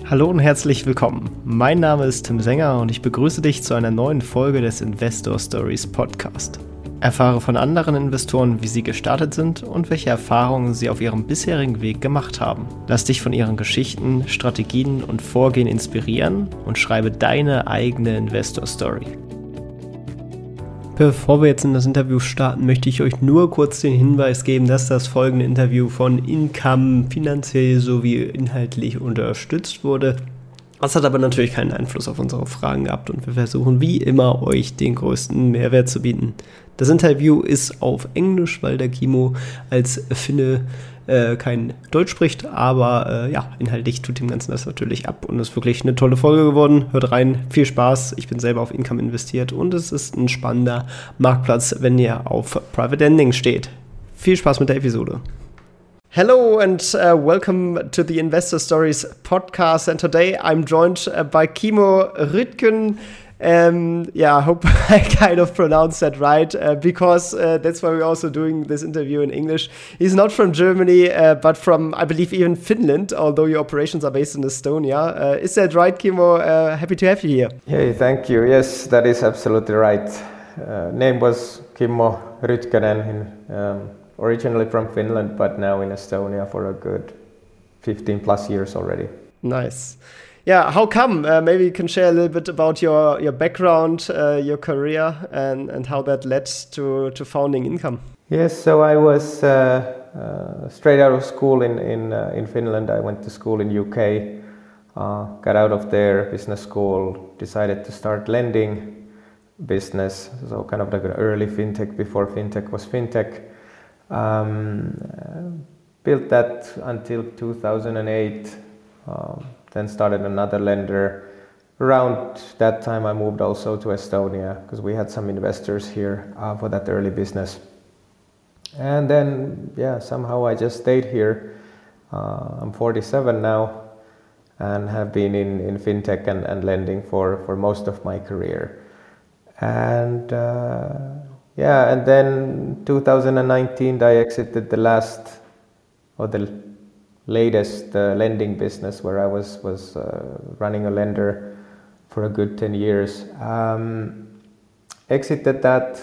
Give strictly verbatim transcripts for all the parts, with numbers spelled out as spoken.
Hallo und herzlich willkommen. Mein Name ist Tim Sänger und ich begrüße dich zu einer neuen Folge des Investor Stories Podcast. Erfahre von anderen Investoren, wie sie gestartet sind und welche Erfahrungen sie auf ihrem bisherigen Weg gemacht haben. Lass dich von ihren Geschichten, Strategien und Vorgehen inspirieren und schreibe deine eigene Investor Story. Bevor wir jetzt in das Interview starten, möchte ich euch nur kurz den Hinweis geben, dass das folgende Interview von Income finanziell sowie inhaltlich unterstützt wurde. Das hat aber natürlich keinen Einfluss auf unsere Fragen gehabt und wir versuchen wie immer euch den größten Mehrwert zu bieten. Das Interview ist auf Englisch, weil der Kimo als Finne äh, kein Deutsch spricht, aber äh, ja, inhaltlich tut dem Ganzen das natürlich ab und es ist wirklich eine tolle Folge geworden. Hört rein, viel Spaß. Ich bin selber auf Income investiert und es ist ein spannender Marktplatz, wenn ihr auf Private Lending steht. Viel Spaß mit der Episode. Hello and uh, welcome to the Investor Stories podcast, and today I'm joined uh, by Kimo Rüttgen. Um, yeah, I hope I kind of pronounced that right, uh, because uh, that's why we're also doing this interview in English. He's not from Germany, uh, but from, I believe, even Finland, although your operations are based in Estonia. Uh, is that right, Kimo? Uh, happy to have you here. Hey, thank you. Yes, that is absolutely right. Uh, name was Kimmo Rytkönen, in, um, originally from Finland, but now in Estonia for a good fifteen plus years already. Nice. Yeah, how come? Uh, maybe you can share a little bit about your, your background, uh, your career, and, and how that led to, to founding Income. Yes, so I was uh, uh, straight out of school in in, uh, in Finland. I went to school in U K, uh, got out of there, business school, decided to start lending business, so kind of like an early fintech before fintech was fintech. Um, uh, built that until two thousand eight. Um, Then started another lender. Around that time I moved also to Estonia because we had some investors here uh, for that early business. And then, yeah, somehow I just stayed here. Uh, I'm forty-seven now and have been in, in fintech and, and lending for, for most of my career. And uh, yeah, and then two thousand nineteen I exited the last, or the latest uh, lending business where I was was uh, running a lender for a good ten years. Um, exited that,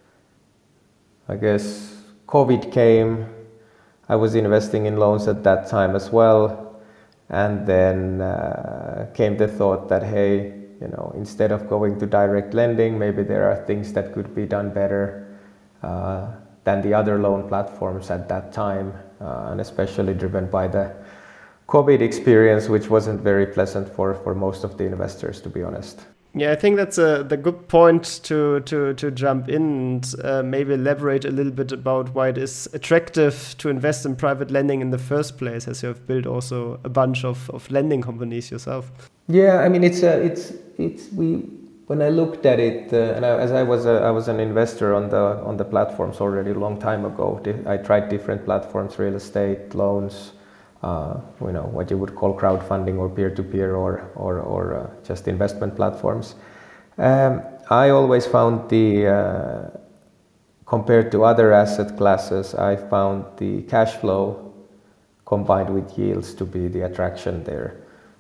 I guess COVID came. I was investing in loans at that time as well, and then uh, came the thought that, hey, you know, instead of going to direct lending, maybe there are things that could be done better uh, than the other loan platforms at that time. Uh, and especially driven by the COVID experience, which wasn't very pleasant for, for most of the investors, to be honest. Yeah, I think that's a the good point to to to jump in and uh, maybe elaborate a little bit about why it is attractive to invest in private lending in the first place, as you have built also a bunch of, of lending companies yourself. Yeah, I mean it's a, it's it's we when I looked at it, uh, and I, as I was a, I was an investor on the on the platforms already a long time ago. I tried different platforms, real estate, loans, uh, you know, what you would call crowdfunding or peer-to-peer or or or uh, just investment platforms. Um, I always found the uh, compared to other asset classes, I found the cash flow combined with yields to be the attraction there.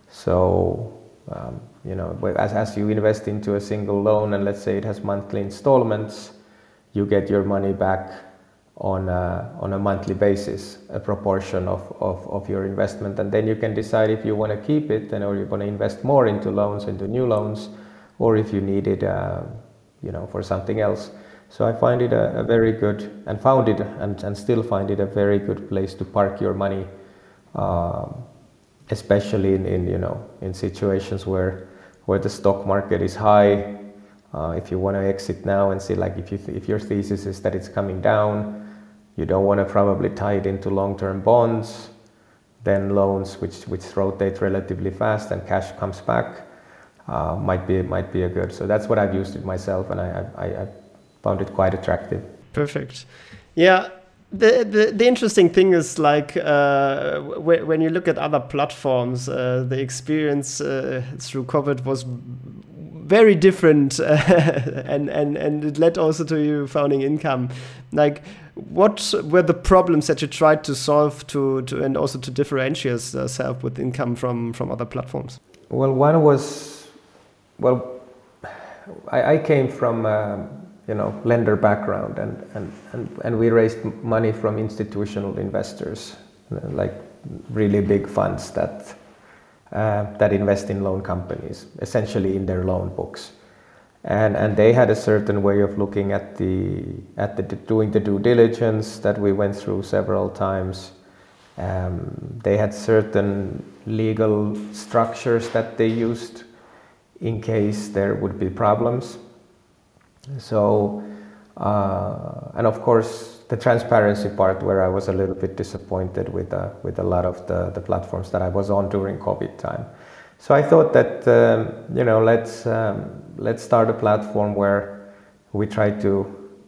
So. Um, you know, as, as you invest into a single loan and let's say it has monthly installments, you get your money back on a, on a monthly basis, a proportion of, of, of your investment, and then you can decide if you want to keep it and or you want to invest more into loans, into new loans, or if you need it, uh, you know, for something else. So I find it a, a very good, and found it and, and still find it a very good place to park your money. Um, especially in, in you know in situations where where the stock market is high. Uh, if you want to exit now and see, like, if you th- if your thesis is that it's coming down, you don't want to probably tie it into long-term bonds, then loans which which rotate relatively fast and cash comes back uh, might be might be a good. So that's what I've used it myself, and I I, I found it quite attractive. Perfect. Yeah. The, the the interesting thing is, like, uh, w- when you look at other platforms, uh, the experience uh, through COVID was very different, uh, and and and it led also to you founding Income. Like, what were the problems that you tried to solve to, to and also to differentiate yourself with Income from from other platforms? Well, one was, well, I, I came from uh, you know lender background, and, and and and we raised money from institutional investors, like really big funds that uh, that invest in loan companies, essentially in their loan books. And and they had a certain way of looking at the at the doing the due diligence that we went through several times. Um, they had certain legal structures that they used in case there would be problems. So uh, and of course the transparency part, where I was a little bit disappointed with uh, with a lot of the the platforms that I was on during COVID time. So I thought that um, you know let's um, let's start a platform where we try to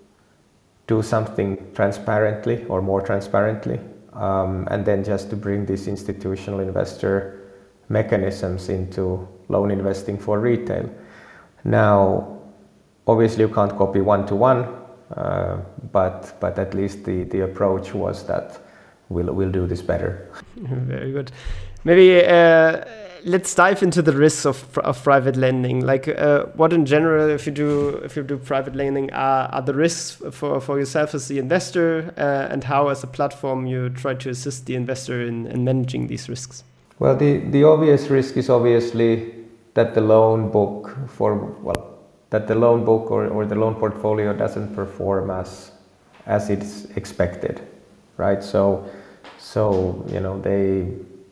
do something transparently or more transparently, um, and then just to bring these institutional investor mechanisms into loan investing for retail. Now, obviously, you can't copy one to one, uh, but but at least the the approach was that we'll we'll do this better. Very good. Maybe. Uh, Let's dive into the risks of, of private lending. Like, uh, what in general, if you do if you do private lending, are, are the risks for, for yourself as the investor, uh, and how, as a platform, you try to assist the investor in, in managing these risks? Well, the, the obvious risk is obviously that the loan book for well that the loan book or, or the loan portfolio doesn't perform as as it's expected, right? So so you know they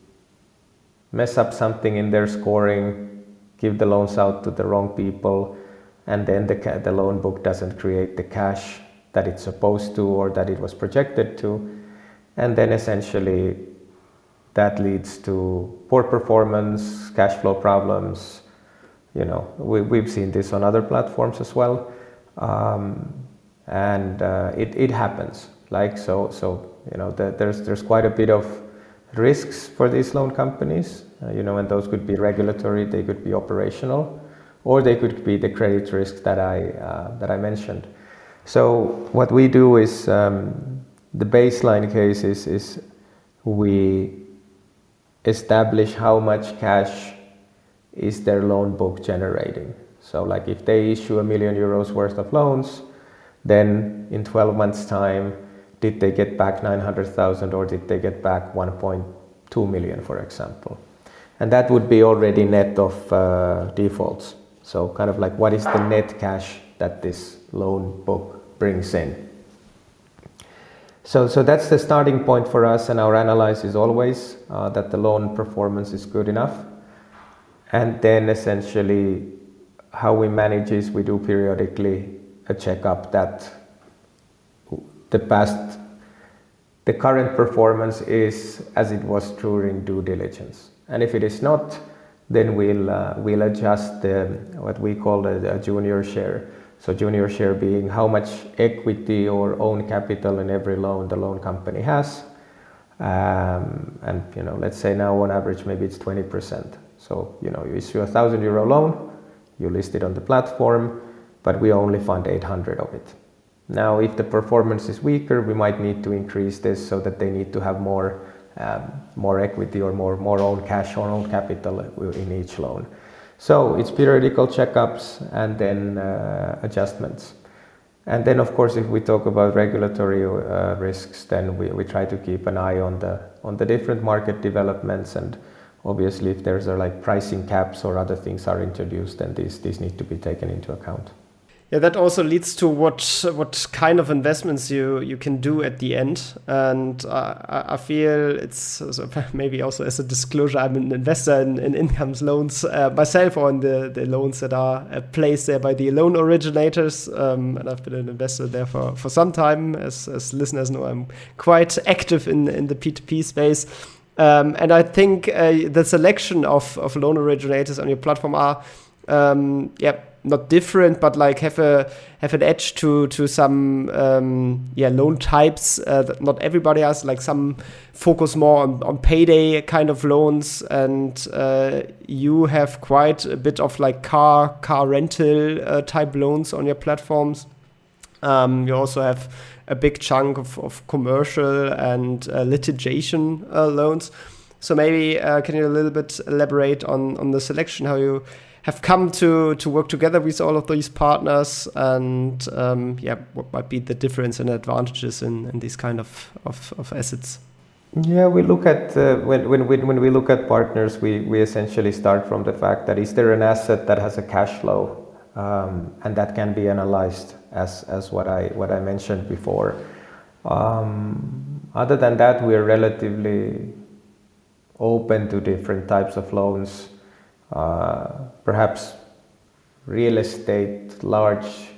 mess up something in their scoring, give the loans out to the wrong people, and then the, ca- the loan book doesn't create the cash that it's supposed to or that it was projected to. And then essentially that leads to poor performance, cash flow problems. You know, we, we've seen this on other platforms as well. Um, and uh, it, it happens. Like so, so you know, the, there's, there's quite a bit of risks for these loan companies, uh, you know, and those could be regulatory, they could be operational, or they could be the credit risks that I uh, that I mentioned. So what we do is um, the baseline case is, is we establish how much cash is their loan book generating. So like if they issue a million euros worth of loans, then in twelve months time, did they get back nine hundred thousand or did they get back one point two million, for example? And that would be already net of uh, defaults. So kind of like what is the net cash that this loan book brings in? So, so that's the starting point for us, and our analysis is always uh, that the loan performance is good enough. And then essentially how we manage is we do periodically a checkup that the past, the current performance is as it was during due diligence. And if it is not, then we'll uh, we'll adjust the what we call a, a junior share. So junior share being how much equity or own capital in every loan the loan company has. Um, and you know, let's say now on average maybe it's twenty percent. So you know, you issue a thousand euro loan, you list it on the platform, but we only fund eight hundred of it. Now, if the performance is weaker, we might need to increase this so that they need to have more, um, more equity or more, more own cash or own capital in each loan. So it's periodical checkups and then uh, adjustments. And then, of course, if we talk about regulatory uh, risks, then we, we try to keep an eye on the on the different market developments. And obviously, if there's a, like pricing caps or other things are introduced, then these these need to be taken into account. Yeah, that also leads to what what kind of investments you, you can do at the end. And uh, I feel it's so maybe also as a disclosure, I'm an investor in, in Income's loans uh, myself, or in the, the loans that are uh, placed there by the loan originators. Um, and I've been an investor there for, for some time. As, as listeners know, I'm quite active in, in the P two P space. Um, and I think uh, the selection of, of loan originators on your platform are, um, yeah, not different, but like have a have an edge to to some um, yeah loan types uh, that not everybody has. Like some focus more on, on payday kind of loans, and uh, you have quite a bit of like car car rental uh, type loans on your platforms. Um, you also have a big chunk of, of commercial and uh, litigation uh, loans. So maybe uh, can you a little bit elaborate on, on the selection, how you have come to, to work together with all of these partners, and um, yeah, what might be the difference and advantages in, in these kind of, of, of assets? Yeah, we look at uh, when, when when we look at partners, we, we essentially start from the fact that is there an asset that has a cash flow, um, and that can be analyzed as as what I what I mentioned before. Um, other than that, we are relatively open to different types of loans. Uh, perhaps real estate, large,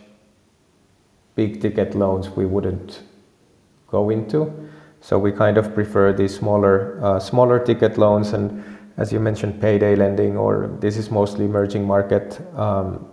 big ticket loans we wouldn't go into. So we kind of prefer these smaller uh, smaller ticket loans, and as you mentioned, payday lending, or this is mostly emerging market, um,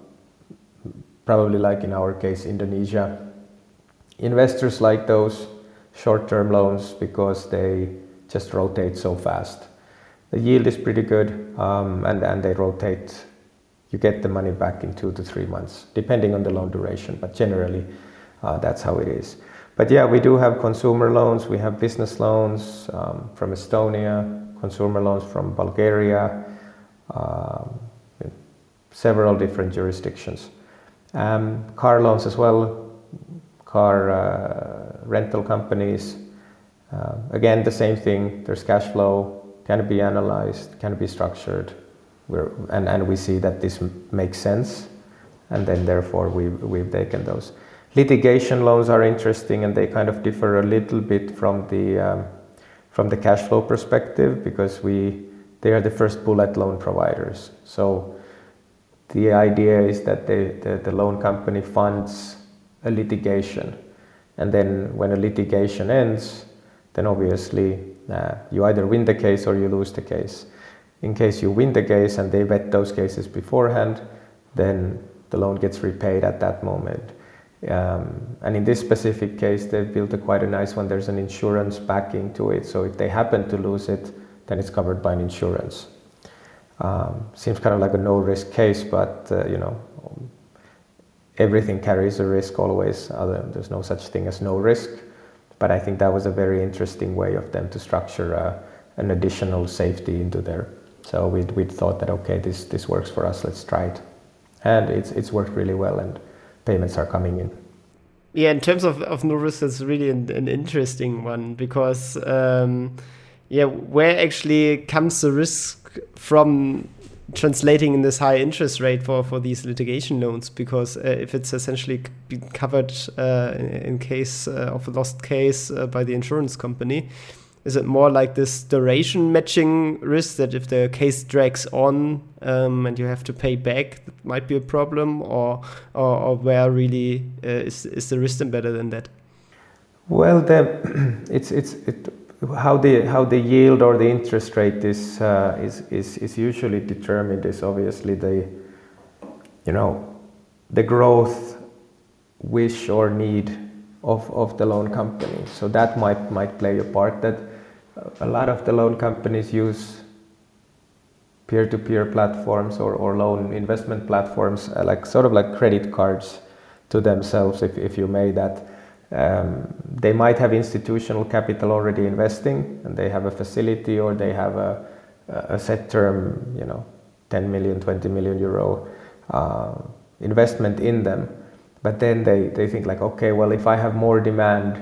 probably like in our case, Indonesia. Investors like those short-term loans because they just rotate so fast. The yield is pretty good, um, and, and they rotate. You get the money back in two to three months, depending on the loan duration, but generally uh, that's how it is. But yeah, we do have consumer loans, we have business loans um, from Estonia, consumer loans from Bulgaria, um, several different jurisdictions. Um, car loans as well, car uh, rental companies. Uh, again, the same thing, there's cash flow, can be analyzed, can be structured, We're, and, and we see that this makes sense, and then therefore we, we've taken those. Litigation loans are interesting, and they kind of differ a little bit from the um, from the cash flow perspective, because we they are the first bullet loan providers. So the idea is that they, the, the loan company funds a litigation, and then when a litigation ends, then obviously uh, you either win the case or you lose the case. In case you win the case and they vet those cases beforehand, then the loan gets repaid at that moment. Um, and in this specific case, they've built a quite a nice one. There's an insurance backing to it, so if they happen to lose it, then it's covered by an insurance. Um, seems kind of like a no-risk case, but uh, you know, everything carries a risk always. Other, there's no such thing as no risk. But I think that was a very interesting way of them to structure uh, an additional safety into there. So we we thought that okay, this this works for us. Let's try it, and it's it's worked really well, and payments are coming in. Yeah, in terms of, of no risk, that's really an, an interesting one, because um, yeah, where actually comes the risk from translating in this high interest rate for, for these litigation loans? Because uh, if it's essentially being covered uh, in, in case uh, of a lost case uh, by the insurance company, is it more like this duration matching risk that if the case drags on um, and you have to pay back, that might be a problem, or or, or where really uh, is is the risk embedded in that? Well, the, it's it's it, how the how the yield or the interest rate is uh, is is is usually determined is obviously the you know the growth wish or need of of the loan company. So that might might play a part. That a lot of the loan companies use peer-to-peer platforms or, or loan investment platforms, uh, like sort of like credit cards to themselves, if, if you may that. Um, they might have institutional capital already investing, and they have a facility, or they have a, a set term, you know, ten million, twenty million euro uh, investment in them. But then they, they think like, okay, well, if I have more demand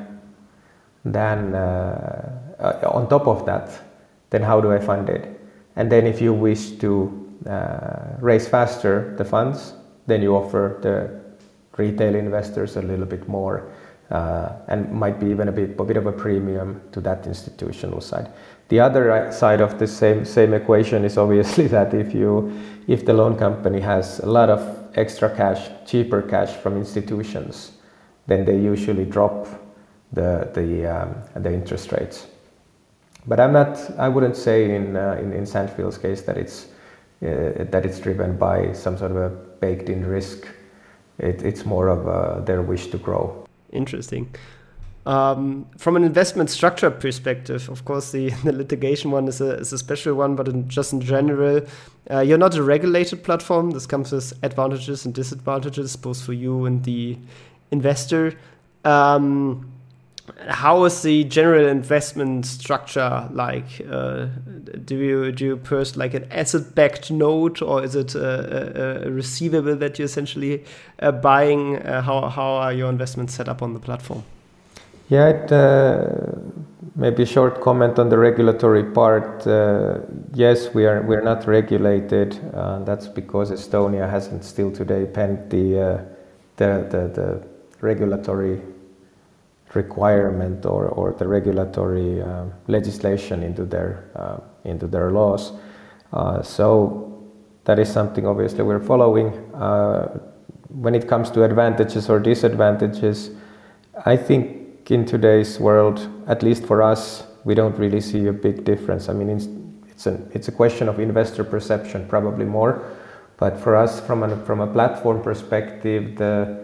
than uh, uh, on top of that, then how do I fund it? And then if you wish to uh, raise faster the funds, then you offer the retail investors a little bit more, uh, and might be even a bit, a bit of a premium to that institutional side. The other side of the same same equation is obviously that if you if the loan company has a lot of extra cash, cheaper cash from institutions, then they usually drop the the um, the interest rates. But I'm not. I wouldn't say in uh, in, in Sandfield's case that it's uh, that it's driven by some sort of a baked in risk. It, it's more of uh, their wish to grow. Interesting. Um, from an investment structure perspective, of course, the, the litigation one is a, is a special one, but in, just in general, uh, you're not a regulated platform. This comes with advantages and disadvantages, both for you and the investor. Um, how is the general investment structure like? Uh, do you do you first like an asset-backed note, or is it a, a, a receivable that you're essentially uh, buying? Uh, how how are your investments set up on the platform? Yeah, it, uh, maybe a short comment on the regulatory part. Uh, yes, we are we are not regulated. Uh, that's because Estonia hasn't still today penned the uh, the, the the regulatory requirement or, or the regulatory uh, legislation into their uh, into their laws. Uh, so that is something obviously we're following. Uh, when it comes to advantages or disadvantages, I think in today's world, at least for us, we don't really see a big difference. I mean, it's it's a it's a question of investor perception, probably more. But for us, from a from a platform perspective, the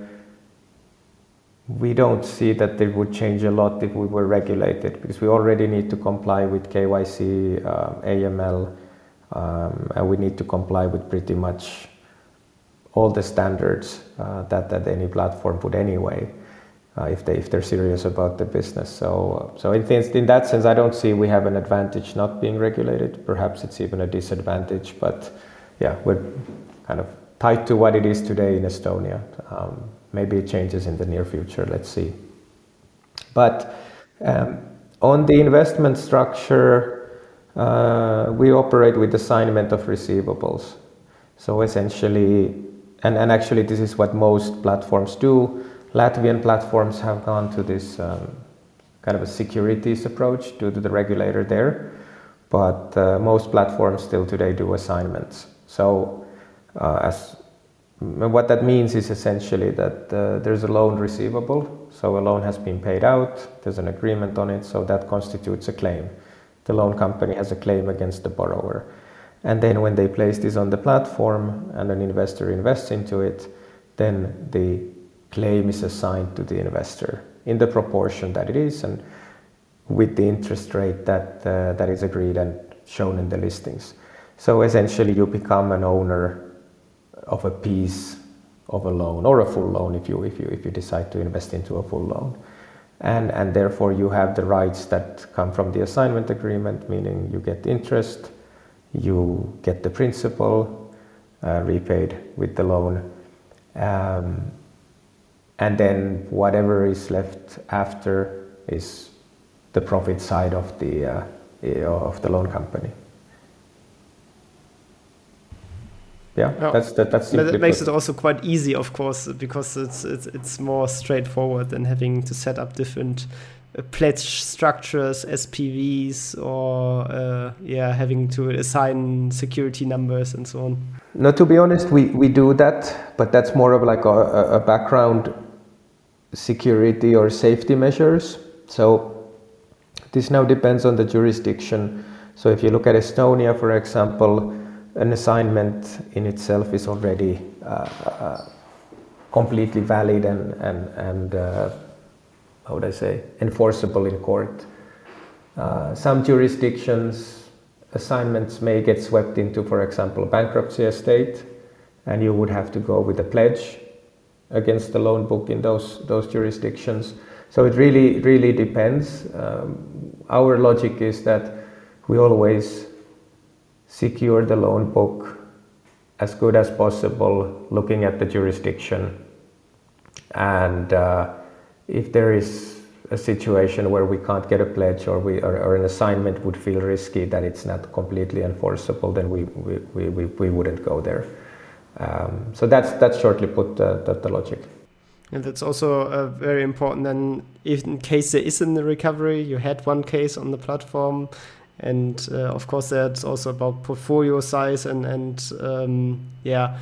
we don't see that it would change a lot if we were regulated, because we already need to comply with K Y C, uh, A M L, um, and we need to comply with pretty much all the standards uh, that that any platform would anyway. Uh, if they if they're serious about the business, so uh, so in, th- in that sense, I don't see we have an advantage not being regulated. Perhaps it's even a disadvantage, but yeah, we're kind of tied to what it is today in Estonia. Um, maybe it changes in the near future. Let's see. But um, on the investment structure, uh, we operate with assignment of receivables. So essentially, and, and actually, this is what most platforms do. Latvian platforms have gone to this um, kind of a securities approach due to the regulator there, but uh, most platforms still today do assignments. So uh, as what that means is essentially that uh, there's a loan receivable, so a loan has been paid out, there's an agreement on it, so that constitutes a claim. The loan company has a claim against the borrower. And then when they place this on the platform and an investor invests into it, then the claim is assigned to the investor in the proportion that it is and with the interest rate that uh, that is agreed and shown in the listings. So essentially you become an owner of a piece of a loan or a full loan if you if you if you decide to invest into a full loan. And and therefore you have the rights that come from the assignment agreement, meaning you get interest, you get the principal uh, repaid with the loan. Um, And then whatever is left after is the profit side of the uh, of the loan company. Yeah, oh. that's that. That's that makes put. It also quite easy, of course, because it's it's it's more straightforward than having to set up different uh, pledge structures, S P Vs, or uh, yeah, having to assign security numbers and so on. No, to be honest, we we do that, but that's more of like a, a background security or safety measures. So this now depends on the jurisdiction. So if you look at Estonia, for example, an assignment in itself is already uh, uh, completely valid and and and uh, how would I say, enforceable in court. Uh, some jurisdictions, assignments may get swept into, for example, bankruptcy estate, and you would have to go with a pledge against the loan book in those those jurisdictions. So it really really depends. Um, our logic is that we always secure the loan book as good as possible, looking at the jurisdiction. And uh, if there is a situation where we can't get a pledge or we or, or an assignment would feel risky that it's not completely enforceable, then we we we, we, we wouldn't go there. Um, so that's that's shortly put uh, the, the logic. And that's also uh, very important. And if in case there isn't a recovery, you had one case on the platform, and uh, of course that's also about portfolio size and and um, yeah,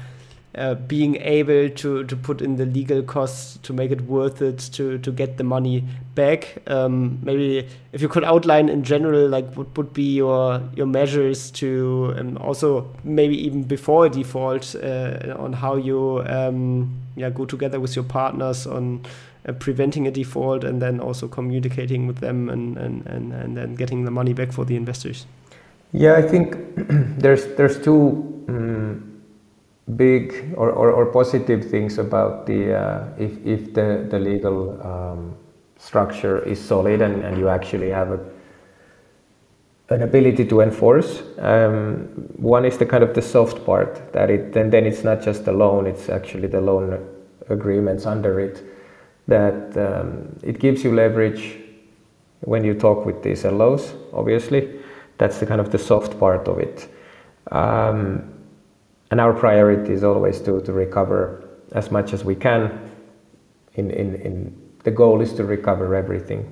uh, being able to, to put in the legal costs to make it worth it to, to get the money back. Um, maybe if you could outline in general, like what would be your your measures to, and also maybe even before a default, uh, on how you um, yeah go together with your partners on uh, preventing a default, and then also communicating with them and, and, and, and then getting the money back for the investors. Yeah, I think there's there's two um, big or, or, or positive things about the uh, if if the the legal um, structure is solid and, and you actually have a an ability to enforce. Um, one is the kind of the soft part that it then then it's not just the loan; it's actually the loan agreements under it that um, it gives you leverage when you talk with these L Os. Obviously, that's the kind of the soft part of it. Um, and our priority is always to to recover as much as we can. In in in the goal is to recover everything.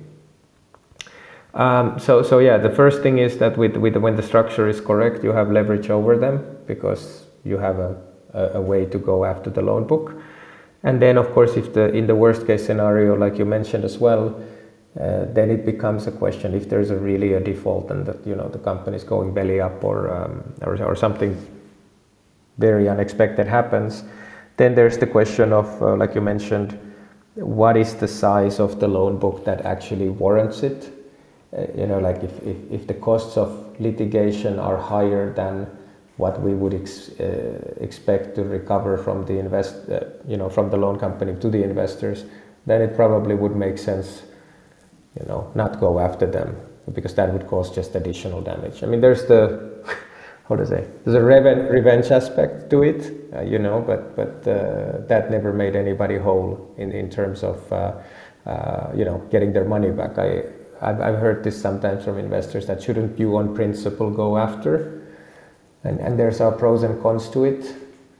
Um, so, so yeah, the first thing is that with, with when the structure is correct, you have leverage over them because you have a, a, a way to go after the loan book. And then, of course, if the in the worst case scenario, like you mentioned as well, uh, then it becomes a question if there's a really a default and that you know the company is going belly up or, um, or or something very unexpected happens. Then there's the question of, uh, like you mentioned, what is the size of the loan book that actually warrants it? Uh, you know, like if, if, if the costs of litigation are higher than what we would ex, uh, expect to recover from the invest, uh, you know, from the loan company to the investors, then it probably would make sense, you know, not go after them because that would cause just additional damage. I mean, there's the, how to say, there's a reven- revenge aspect to it, uh, you know, but but uh, that never made anybody whole in, in terms of, uh, uh, you know, getting their money back. I, I've, I've heard this sometimes from investors that shouldn't you on principle go after, and, and there's our pros and cons to it.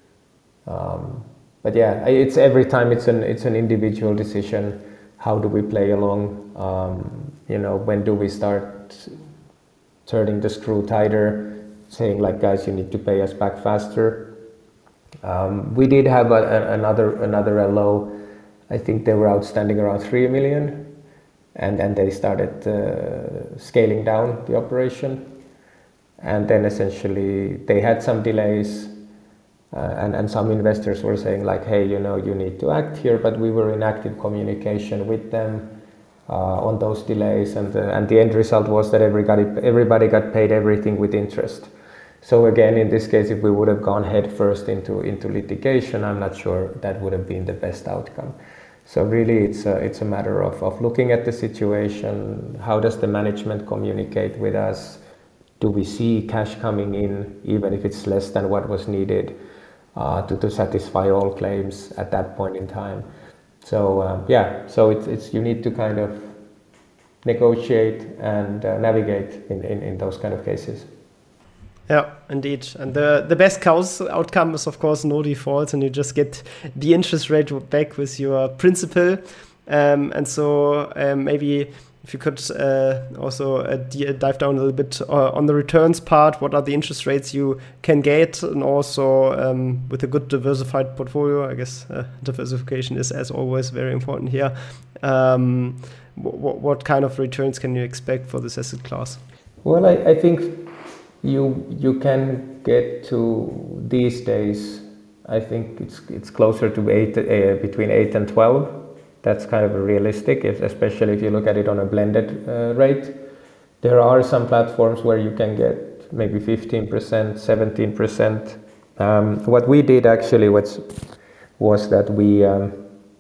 Um, but yeah, it's every time it's an it's an individual decision. How do we play along? Um, you know, when do we start turning the screw tighter, saying like, guys, you need to pay us back faster. Um, we did have a, a, another another L O. I think they were outstanding around three million. And then they started uh, scaling down the operation, and then essentially they had some delays, uh, and and some investors were saying like, hey, you know, you need to act here. But we were in active communication with them uh, on those delays, and uh, and the end result was that everybody everybody got paid everything with interest. So again, in this case, if we would have gone head first into into litigation, I'm not sure that would have been the best outcome. So really, it's a, it's a matter of, of looking at the situation. How does the management communicate with us? Do we see cash coming in, even if it's less than what was needed uh, to, to satisfy all claims at that point in time? So um, yeah, so it's, it's you need to kind of negotiate and uh, navigate in, in, in those kind of cases. Yeah, indeed. And the, the best cause outcome is, of course, no default, and you just get the interest rate back with your principal. Um, and so um, maybe if you could uh, also uh, d- dive down a little bit uh, on the returns part, what are the interest rates you can get? And also um, with a good diversified portfolio, I guess uh, diversification is, as always, very important here. Um, w- what kind of returns can you expect for this asset class? Well, I, I think You you can get to these days. I think it's it's closer to eight uh, between eight and twelve. That's kind of realistic, if, especially if you look at it on a blended uh, rate. There are some platforms where you can get maybe fifteen percent, seventeen percent. Um, what we did actually was was that we um,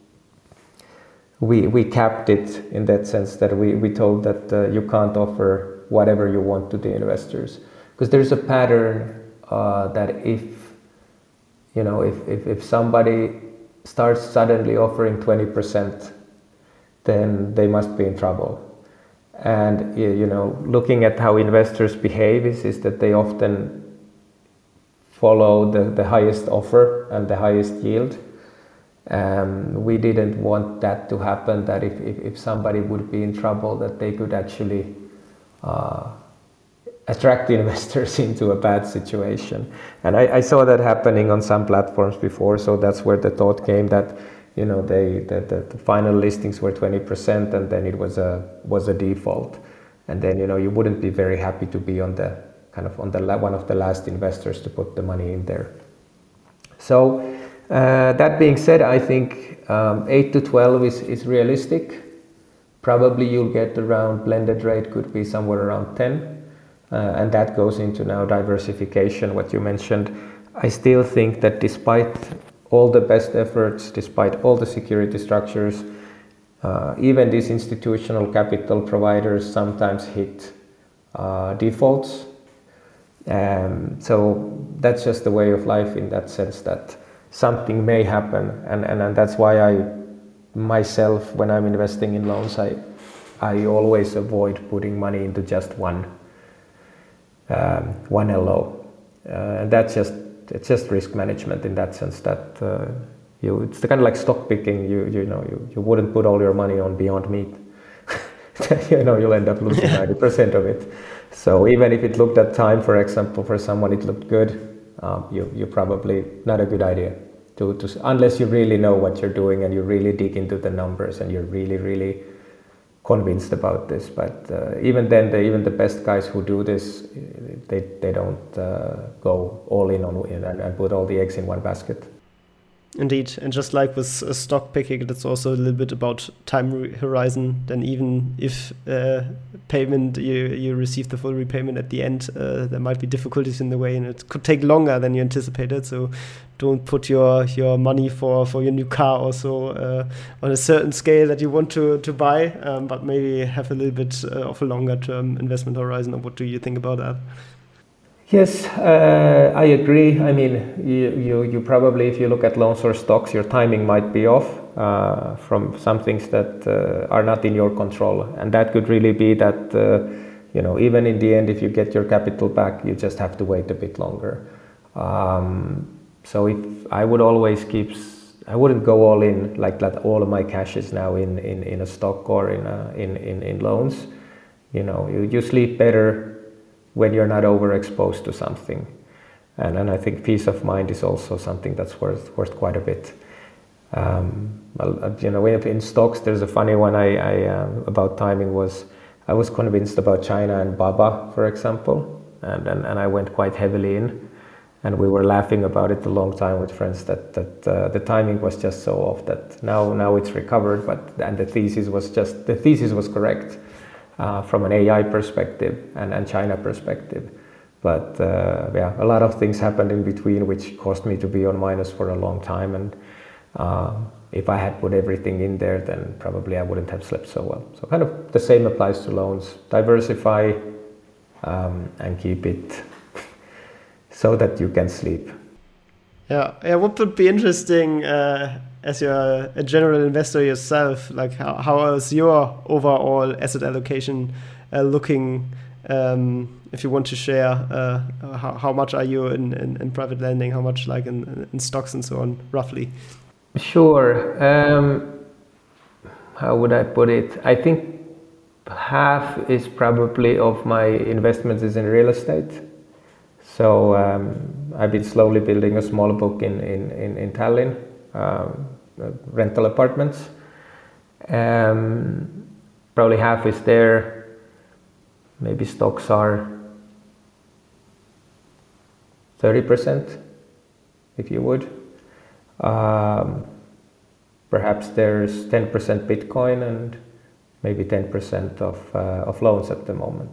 we we capped it in that sense that we we told that uh, you can't offer whatever you want to the investors. Because there's a pattern uh, that if, you know, if, if, if somebody starts suddenly offering twenty percent, then they must be in trouble. And, you know, looking at how investors behave is, is that they often follow the, the highest offer and the highest yield. Um, we didn't want that to happen, that if, if, if somebody would be in trouble, that they could actually uh, attract investors into a bad situation. And I, I saw that happening on some platforms before, so that's where the thought came that, you know, they the, the, the final listings were twenty percent, and then it was a was a default, and then, you know, you wouldn't be very happy to be on the kind of on the one of the last investors to put the money in there. So uh, that being said, I think um, eight to twelve is is realistic. Probably you'll get around blended rate could be somewhere around ten. Uh, and that goes into now diversification, what you mentioned. I still think that despite all the best efforts, despite all the security structures, uh, even these institutional capital providers sometimes hit uh, defaults. Um, so that's just the way of life in that sense, that something may happen. And, and, and that's why I, myself, when I'm investing in loans, I, I always avoid putting money into just one. Um, one L O, uh, and that's just it's just risk management in that sense, that uh, you it's the kind of like stock picking. You you know you, you wouldn't put all your money on Beyond Meat. You know, you'll end up losing ninety percent of it. So even if it looked at time, for example, for someone it looked good, um, you you probably not a good idea to to unless you really know what you're doing and you really dig into the numbers and you're really really convinced about this. But uh, even then, the, even the best guys who do this, they they don't uh, go all in on and, and put all the eggs in one basket. Indeed, and just like with uh, stock picking, it's also a little bit about time horizon. Then even if uh, payment you you receive the full repayment at the end, uh, there might be difficulties in the way, and it could take longer than you anticipated. So don't put your your money for for your new car also uh, on a certain scale that you want to to buy, um, but maybe have a little bit uh, of a longer term investment horizon. Or what do you think about that? Yes, uh, I agree. I mean, you, you, you probably, if you look at loans or stocks, your timing might be off uh, from some things that uh, are not in your control. And that could really be that, uh, you know, even in the end, if you get your capital back, you just have to wait a bit longer. Um, so if I would always keep, I wouldn't go all in, like that all of my cash is now in, in, in a stock or in, a, in, in, in loans. You know, you, you sleep better when you're not overexposed to something, and and I think peace of mind is also something that's worth worth quite a bit. Um, well, you know, in stocks, there's a funny one I, I uh, about timing was I was convinced about China and Baba, for example, and, and and I went quite heavily in, and we were laughing about it a long time with friends that that uh, the timing was just so off that now now it's recovered, but and the thesis was just the thesis was correct. Uh, from an A I perspective and, and China perspective. But uh, yeah, a lot of things happened in between which caused me to be on minus for a long time. And uh, if I had put everything in there, then probably I wouldn't have slept so well. So kind of the same applies to loans. Diversify um, and keep it so that you can sleep. Yeah, yeah. What would be interesting uh, as you're a general investor yourself, like how, how is your overall asset allocation uh, looking? Um, if you want to share, uh, how, how much are you in, in, in private lending? How much like in, in stocks and so on, roughly? Sure. Um, how would I put it? I think half is probably of my investments is in real estate. So um, I've been slowly building a small book in, in, in, in Tallinn, um, rental apartments. Um, probably half is there. Maybe stocks are thirty percent, if you would. Um, perhaps there's ten percent Bitcoin and maybe ten percent of, uh, of loans at the moment.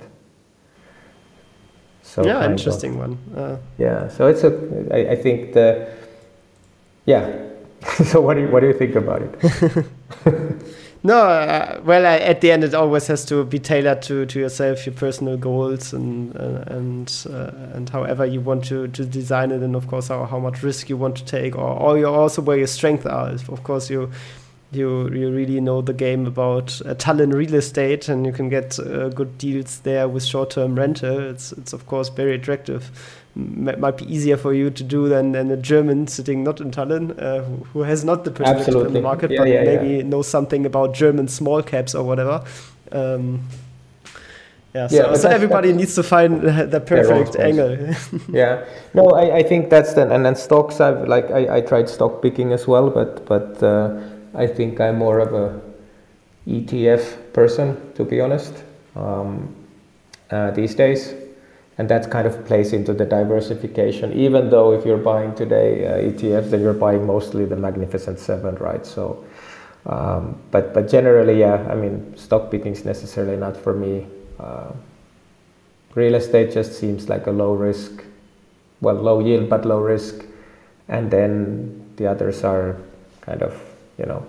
So yeah, interesting of, one. Uh, yeah, so it's a. I, I think the. Yeah. So what do you what do you think about it? No, uh, well, uh, at the end, it always has to be tailored to, to yourself, your personal goals, and uh, and uh, and however you want to, to design it, and of course how, how much risk you want to take, or, or you also where your strengths are. Of course, you. You you really know the game about uh, Tallinn real estate, and you can get uh, good deals there with short-term rental. It's it's of course very attractive. M- might be easier for you to do than, than a German sitting not in Tallinn, uh, who, who has not the perspective in the market, yeah, but yeah, maybe yeah. knows something about German small caps or whatever. Um, Yeah, so, yeah, so everybody needs to find the perfect angle. Yeah, no, I, I think that's the, and then stocks, I've like, I, I tried stock picking as well, but, but uh, I think I'm more of a E T F person, to be honest, um, uh, these days. And that kind of plays into the diversification, even though if you're buying today uh, E T Fs, then you're buying mostly the Magnificent Seven, right? So, um, but, but generally, yeah, I mean, stock picking is necessarily not for me. Uh, real estate just seems like a low risk, well, low yield, but low risk. And then the others are kind of, you know,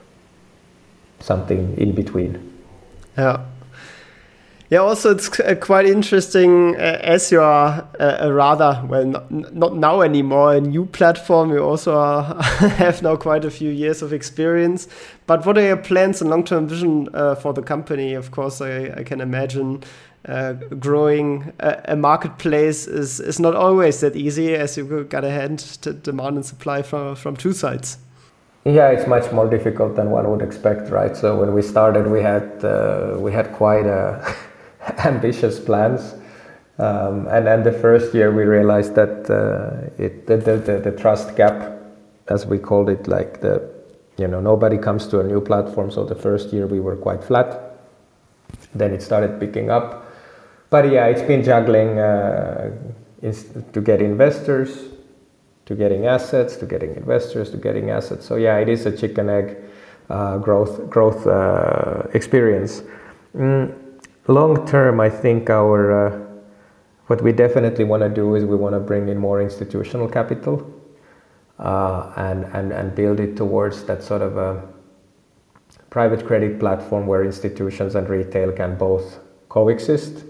something in between. Yeah. Yeah, also it's uh, quite interesting uh, as you are uh, a rather, well, not, not now anymore, a new platform. You also are, have now quite a few years of experience. But what are your plans and long-term vision uh, for the company? Of course, I, I can imagine uh, growing a, a marketplace is, is not always that easy, as you got to hand to demand and supply from, from two sides. Yeah, it's much more difficult than one would expect, right? So when we started, we had uh, we had quite a ambitious plans, um, and then the first year we realized that uh, it the, the, the the trust gap, as we called it, like the you know nobody comes to a new platform. So the first year we were quite flat. Then it started picking up, but yeah, it's been juggling uh, to get investors, to getting assets, to getting investors, to getting assets. So yeah, it is a chicken egg uh, growth growth uh, experience. Mm. Long term, I think our uh, what we definitely want to do is we want to bring in more institutional capital uh, and and and build it towards that sort of a private credit platform where institutions and retail can both coexist.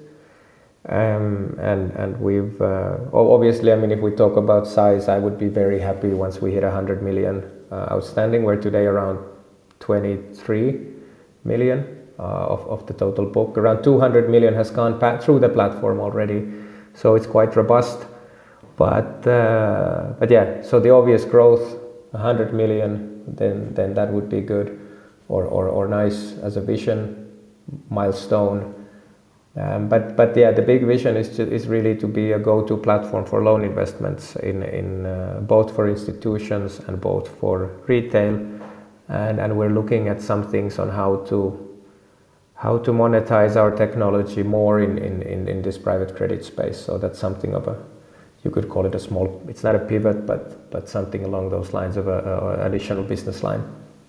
Um, and and we've uh, obviously, I mean, if we talk about size, I would be very happy once we hit one hundred million uh, outstanding. We're today around twenty-three million. Uh, of, of the total book. Around two hundred million has gone pa- through the platform already, so it's quite robust. But uh, but yeah, so the obvious growth, one hundred million, then then that would be good, or or, or nice as a vision milestone. Um, but but yeah, the big vision is to, is really to be a go-to platform for loan investments in in uh, both for institutions and both for retail, and and we're looking at some things on how to. how to monetize our technology more in, in, in, in this private credit space. So that's something of a, you could call it a small, it's not a pivot, but but something along those lines of an additional business line.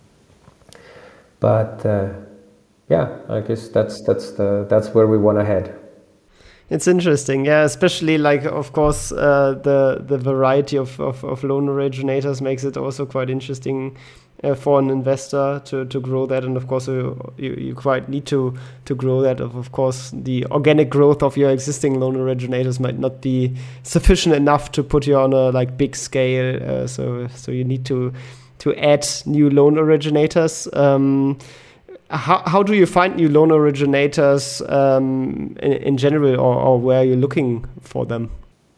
But uh, yeah, I guess that's that's the that's where we want to head. It's interesting, yeah, especially like, of course, uh, the the variety of, of, of loan originators makes it also quite interesting uh, for an investor to, to grow that. And of course, you, you, you quite need to, to grow that. Of, of course, the organic growth of your existing loan originators might not be sufficient enough to put you on a like big scale. Uh, so so you need to to add new loan originators. Um, How how do you find new loan originators um, in, in general, or, or where are you looking for them?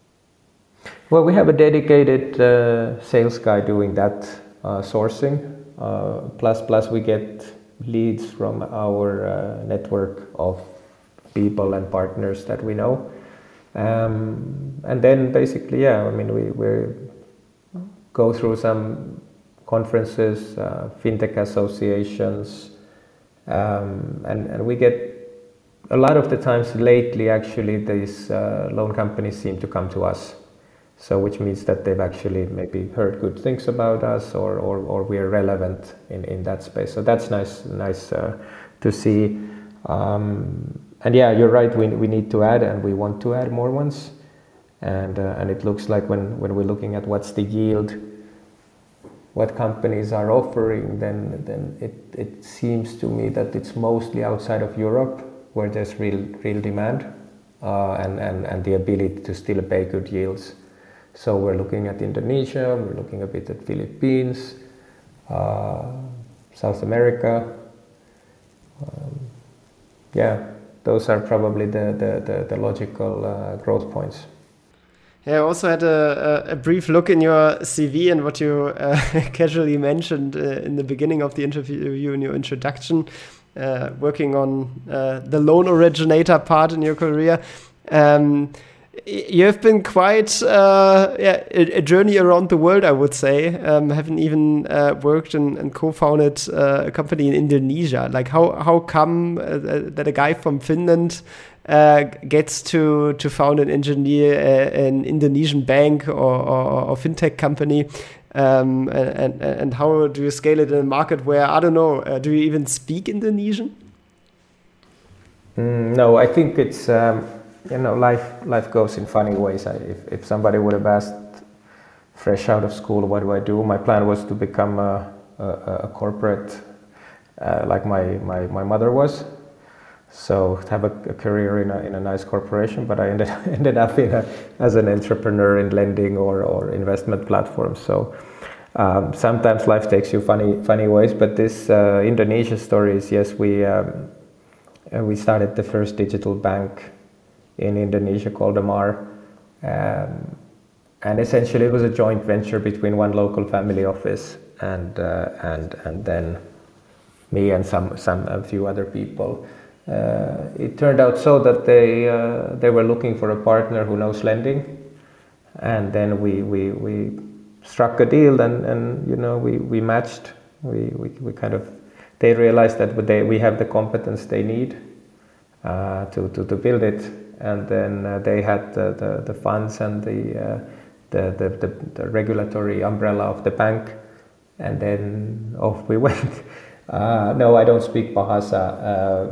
Well, we have a dedicated uh, sales guy doing that uh, sourcing. Uh, plus, plus we get leads from our uh, network of people and partners that we know. Um, and then basically, yeah, I mean, we we go through some conferences, uh, fintech associations. Um, and, and we get a lot of the times lately actually these uh, loan companies seem to come to us, so which means that they've actually maybe heard good things about us, or, or, or we are relevant in, in that space. So that's nice nice uh, to see. Um, and yeah, you're right, we, we need to add, and we want to add more ones, and uh, and it looks like when, when we're looking at what's the yield, what companies are offering, then then it, it seems to me that it's mostly outside of Europe where there's real real demand uh, and, and, and the ability to still pay good yields. So we're looking at Indonesia, we're looking a bit at Philippines, uh, South America. Um, yeah, those are probably the, the, the, the logical uh, growth points. Yeah, I also had a, a, a brief look in your C V, and what you uh, casually mentioned uh, in the beginning of the interview in your introduction, uh, working on uh, the loan originator part in your career. Um, you have been quite uh, yeah, a, a journey around the world, I would say. Um, having even uh, worked and, and co-founded uh, a company in Indonesia. Like, how how come uh, that a guy from Finland uh, gets to to found and engineer a, an Indonesian bank or, or, or fintech company? Um, and and how do you scale it in a market where, I don't know, uh, do you even speak Indonesian? Mm, no, I think it's. Um You know, life life goes in funny ways. I, if, if somebody would have asked, fresh out of school, what do I do? My plan was to become a, a, a corporate, uh, like my, my, my mother was. So have a, a career in a, in a nice corporation, but I ended ended up in a, as an entrepreneur in lending or, or investment platforms. So um, sometimes life takes you funny funny ways. But this uh, Indonesia story is, yes, we um, we started the first digital bank in Indonesia called Amar, um, and essentially it was a joint venture between one local family office and uh, and and then me and some some a few other people. Uh, it turned out so that they uh, they were looking for a partner who knows lending, and then we we, we struck a deal, and, and you know we, we matched. We, we we kind of they realized that they we have the competence they need uh, to, to to build it. And then uh, they had the, the, the funds and the, uh, the, the, the the regulatory umbrella of the bank, and then off we went. Uh, no, I don't speak Bahasa, uh,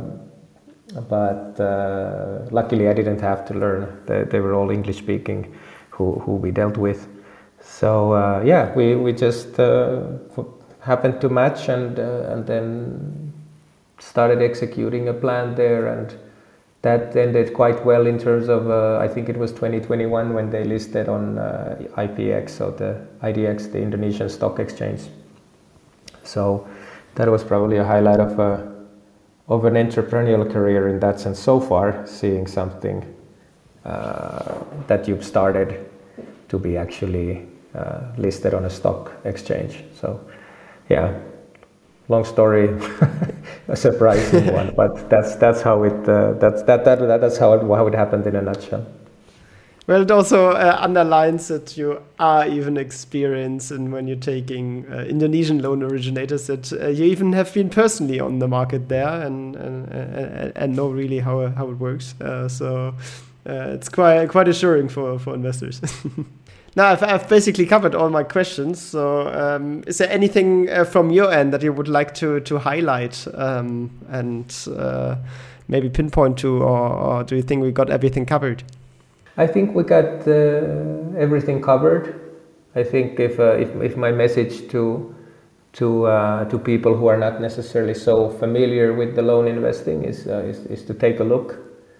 but uh, luckily I didn't have to learn. They, they were all English speaking, who who we dealt with. So uh, yeah, we we just uh, happened to match, and uh, and then started executing a plan there, and that ended quite well in terms of, uh, I think it was twenty twenty-one when they listed on uh, I P X, so the I D X, the Indonesian Stock Exchange. So that was probably a highlight of a, of an entrepreneurial career in that sense so far, seeing something uh, that you've started to be actually uh, listed on a stock exchange. So yeah. Long story, a surprising one, but that's that's how it uh, that's that, that that's how it how it happened in a nutshell. Well, it also uh, underlines that you are even experienced, and when you're taking uh, Indonesian loan originators, that uh, you even have been personally on the market there and and, and, and know really how how it works. Uh, so uh, it's quite quite assuring for for investors. Now, I've, I've basically covered all my questions. So, um, is there anything uh, from your end that you would like to to highlight um, and uh, maybe pinpoint to, or, or do you think we got everything covered? I think we got uh, everything covered. I think if uh, if, if my message to to uh, to people who are not necessarily so familiar with the loan investing is uh, is, is to take a look.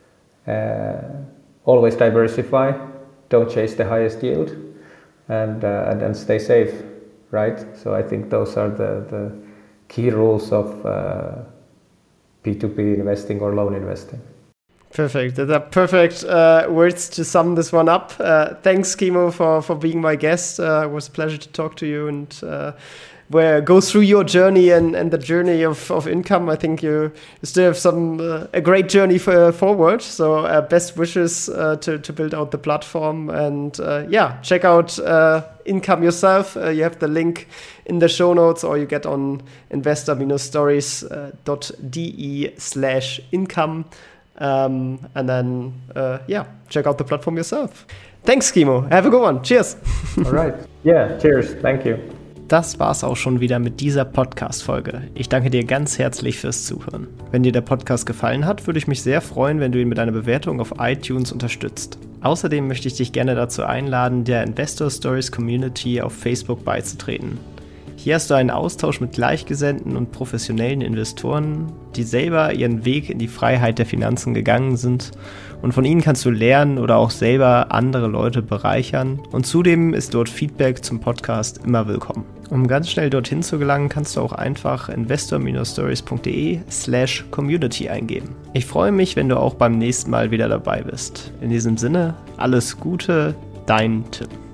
Uh, always diversify. Don't chase the highest yield, and uh, and, and stay safe, right? So I think those are the, the key rules of uh, P two P investing or loan investing. Perfect. Those are perfect uh, words to sum this one up. Uh, thanks, Kimo, for, for being my guest. Uh, it was a pleasure to talk to you and uh, where go through your journey and, and the journey of, of income. I think you still have some uh, a great journey for, forward. So uh, best wishes uh, to, to build out the platform. And uh, yeah, check out uh, Income yourself. Uh, you have the link in the show notes, or you get on investor stories dot d e slash income. Um, and then, uh, yeah, check out the platform yourself. Thanks, Kimo. Have a good one. Cheers. All right. Yeah, cheers. Thank you. Das war's auch schon wieder mit dieser Podcast-Folge. Ich danke dir ganz herzlich fürs Zuhören. Wenn dir der Podcast gefallen hat, würde ich mich sehr freuen, wenn du ihn mit einer Bewertung auf iTunes unterstützt. Außerdem möchte ich dich gerne dazu einladen, der Investor Stories Community auf Facebook beizutreten. Hier hast du einen Austausch mit Gleichgesinnten und professionellen Investoren, die selber ihren Weg in die Freiheit der Finanzen gegangen sind, und von ihnen kannst du lernen oder auch selber andere Leute bereichern, und zudem ist dort Feedback zum Podcast immer willkommen. Um ganz schnell dorthin zu gelangen, kannst du auch einfach investor stories dot d e slash community eingeben. Ich freue mich, wenn du auch beim nächsten Mal wieder dabei bist. In diesem Sinne, alles Gute, dein Tim.